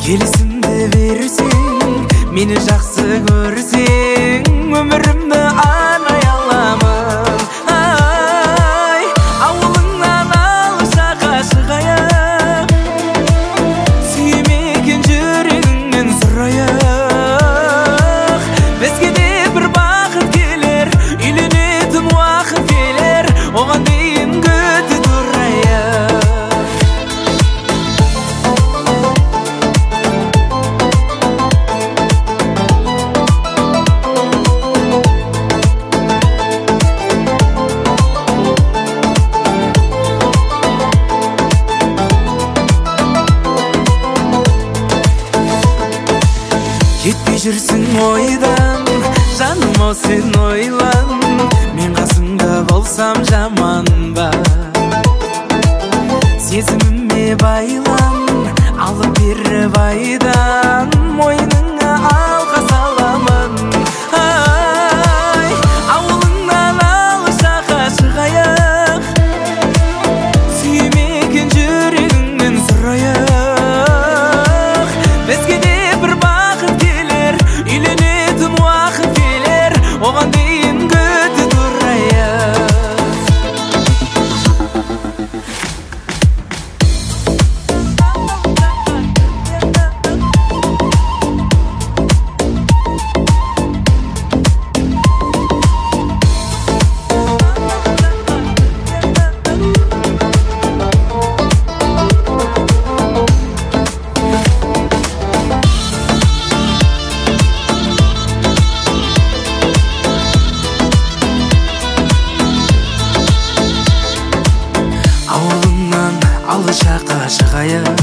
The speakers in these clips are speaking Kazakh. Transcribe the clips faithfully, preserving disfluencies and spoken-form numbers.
келісімді берсең, мені жақсы көрсең, өмірімді арнай аламын. Ай, ауылыңнан алшаққа шығайық, сүймеген жүрегіңнен сұрайық. Бізге де бір бақыт келер, үйленетін уақыт келер, оған дейін күте тұрайық. Кетпей жүрсің ойдан, жаным-ау сен ойлан, мен қасыңда болсам жаман ба? Сезіміме байлан, алып беріп айдан, мойныңа алға саламын. Ай, ауылыңнан алшаққа шығайық, сүймеген жүрегіңнен сұрайық. Бізге де бір бақыт келер, үйленетін уақыт келер, оған дейін күте тұрайық. Ауылыңнан алшаққа шығайық,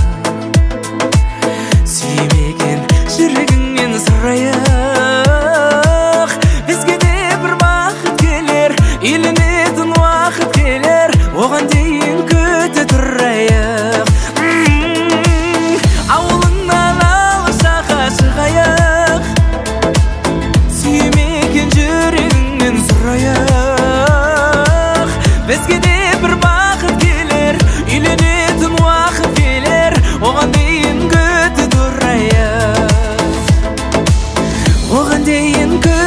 сүймеген жүрегіңнен сұрайық. Бізге де бір бақыт келер, үйленетін уақыт келер, оған дейін күте тұрайық. Ауылыңнан алшаққа шығайық, сүймеген жүрегіңнен сұрайық. Бізге де бір бақыт келер, үйленетін уақыт келер, оған дейін күте тұрайық. Оған дейін күте